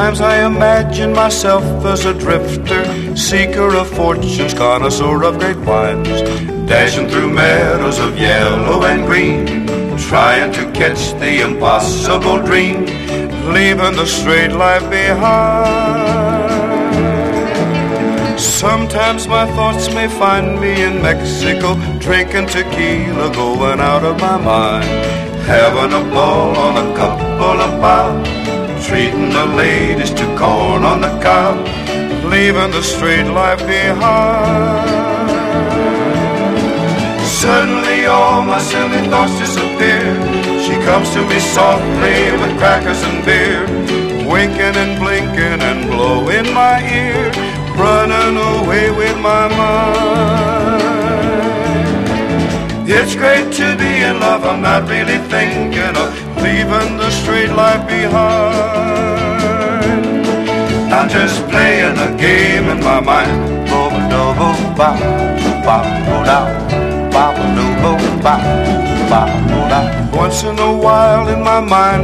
Sometimes I imagine myself as a drifter, seeker of fortunes, connoisseur of great wines, dashing through meadows of yellow and green, trying to catch the impossible dream, leaving the straight life behind. Sometimes my thoughts may find me in Mexico, drinking tequila, going out of my mind, having a ball on a couple of bob, treating the ladies to corn on the cob, leaving the straight life behind. Suddenly all my silly thoughts disappear. She comes to me softly with crackers and beer, winking and blinking and blowing my ear, running away with my mind. It's great to be in love, I'm not really thinking of leaving the straight life behind. I'm just playing a game in my mind. Once in a while in my mind